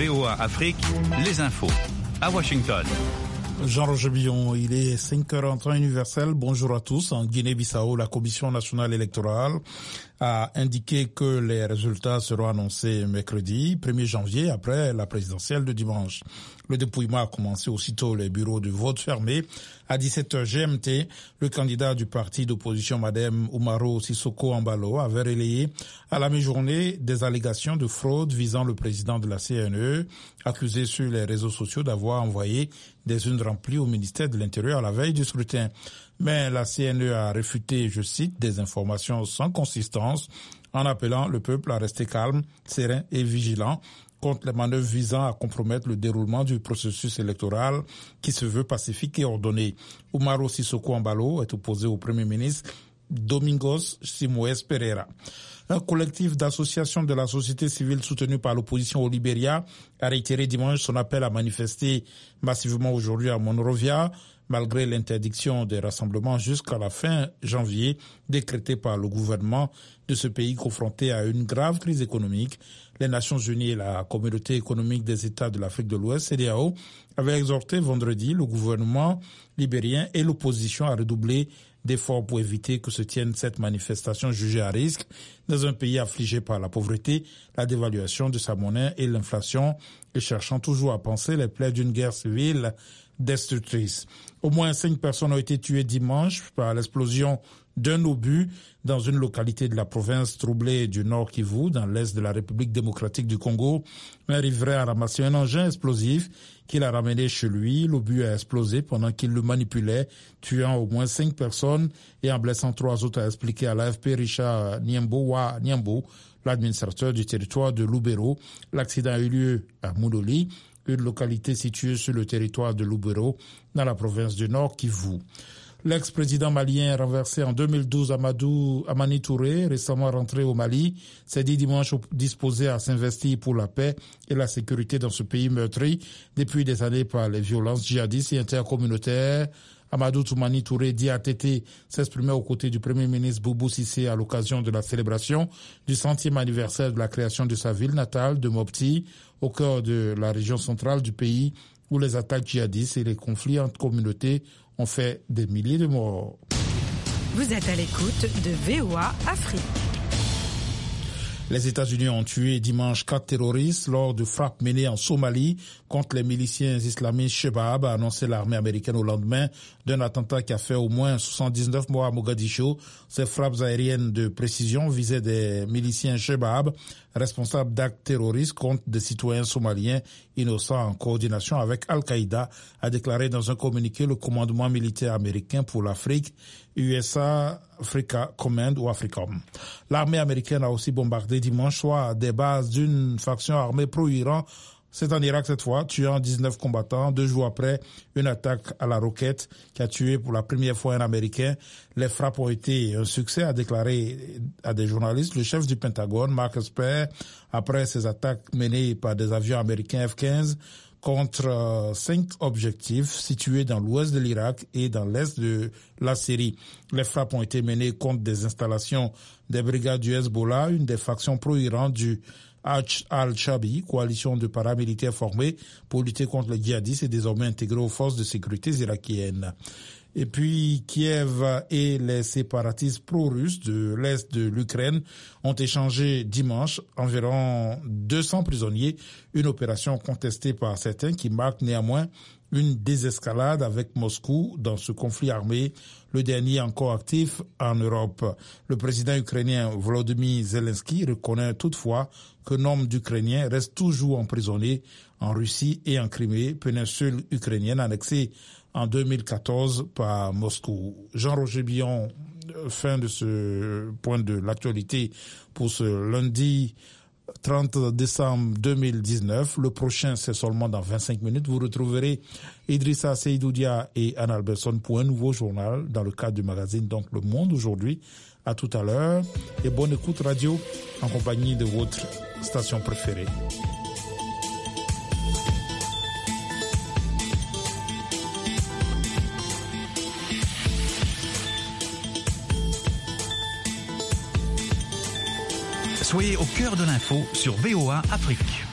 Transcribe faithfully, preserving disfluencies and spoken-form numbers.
V O A Afrique, les infos. À Washington. Jean-Roger Billon, il est cinq heures en temps universel. Bonjour à tous. En Guinée-Bissau, la Commission nationale électorale a indiqué que les résultats seront annoncés mercredi premier janvier après la présidentielle de dimanche. Le dépouillement a commencé aussitôt les bureaux de vote fermés. À dix-sept heures G M T, le candidat du parti d'opposition, Madame Umaro Sissoko Embalo, avait relayé à la mi-journée des allégations de fraude visant le président de la C N E, accusé sur les réseaux sociaux d'avoir envoyé des urnes remplies au ministère de l'Intérieur à la veille du scrutin. Mais la C N E a réfuté, je cite, des informations sans consistance en appelant le peuple à rester calme, serein et vigilant contre les manœuvres visant à compromettre le déroulement du processus électoral qui se veut pacifique et ordonné. Umaro Sissoko Embalo est opposé au Premier ministre Domingos Simoes Pereira. Un collectif d'associations de la société civile soutenu par l'opposition au Libéria a réitéré dimanche son appel à manifester massivement aujourd'hui à Monrovia, malgré l'interdiction des rassemblements jusqu'à la fin janvier décrétée par le gouvernement de ce pays confronté à une grave crise économique. Les Nations Unies et la Communauté économique des États de l'Afrique de l'Ouest, C D A O, avaient exhorté vendredi le gouvernement libérien et l'opposition à redoubler d'efforts pour éviter que se tienne cette manifestation jugée à risque dans un pays affligé par la pauvreté, la dévaluation de sa monnaie et l'inflation, et cherchant toujours à penser les plaies d'une guerre civile destructrice. Au moins cinq personnes ont été tuées dimanche par l'explosion d'un obus dans une localité de la province troublée du Nord Kivu, dans l'est de la République démocratique du Congo. Un riverain a ramassé un engin explosif qu'il a ramené chez lui. L'obus a explosé pendant qu'il le manipulait, tuant au moins cinq personnes et en blessant trois autres, a expliqué à l'A F P Richard Niambo Wa Niambo, l'administrateur du territoire de Lubero. L'accident a eu lieu à Moudoli, une localité située sur le territoire de Lubero, dans la province du Nord Kivu. L'ex-président malien renversé en deux mille douze, Amadou Amani Touré, récemment rentré au Mali, s'est dit dimanche disposé à s'investir pour la paix et la sécurité dans ce pays meurtri depuis des années par les violences djihadistes et intercommunautaires. Amadou Toumani Touré, dit A T T, s'exprimait aux côtés du Premier ministre Boubou Cissé à l'occasion de la célébration du centième anniversaire de la création de sa ville natale de Mopti, au cœur de la région centrale du pays, où les attaques djihadistes et les conflits entre communautés ont fait des milliers de morts. Vous êtes à l'écoute de V O A Afrique. Les États-Unis ont tué dimanche quatre terroristes lors de frappes menées en Somalie contre les miliciens islamistes Shebab, a annoncé l'armée américaine au lendemain d'un attentat qui a fait au moins soixante-dix-neuf morts à Mogadiscio. Ces frappes aériennes de précision visaient des miliciens Shebab, responsables d'actes terroristes contre des citoyens somaliens innocents en coordination avec Al-Qaïda, a déclaré dans un communiqué le commandement militaire américain pour l'Afrique, U S A Africa Command ou AFRICOM. L'armée américaine a aussi bombardé dimanche soir des bases d'une faction armée pro-Iran. C'est en Irak cette fois, tuant dix-neuf combattants, deux jours après une attaque à la roquette qui a tué pour la première fois un Américain. Les frappes ont été un succès, a déclaré à des journalistes le chef du Pentagone, Mark Esper, après ces attaques menées par des avions américains F quinze contre euh, cinq objectifs situés dans l'ouest de l'Irak et dans l'est de la Syrie. Les frappes ont été menées contre des installations des brigades du Hezbollah, une des factions pro-Iran du Al-Shabi, coalition de paramilitaires formés pour lutter contre les djihadistes et désormais intégrés aux forces de sécurité irakiennes. Et puis, Kiev et les séparatistes pro-russes de l'Est de l'Ukraine ont échangé dimanche environ deux cents prisonniers, une opération contestée par certains qui marque néanmoins une désescalade avec Moscou dans ce conflit armé, le dernier encore actif en Europe. Le président ukrainien Volodymyr Zelensky reconnaît toutefois que nombre d'Ukrainiens restent toujours emprisonnés en Russie et en Crimée, péninsule ukrainienne annexée en deux mille quatorze par Moscou. Jean-Roger Billon, fin de ce point de l'actualité pour ce lundi trente décembre deux mille dix-neuf. Le prochain, c'est seulement dans vingt-cinq minutes. Vous retrouverez Idrissa Seydoudia et Anne Alberson pour un nouveau journal dans le cadre du magazine donc Le Monde aujourd'hui. À tout à l'heure et bonne écoute radio en compagnie de votre station préférée. Soyez au cœur de l'info sur V O A Afrique.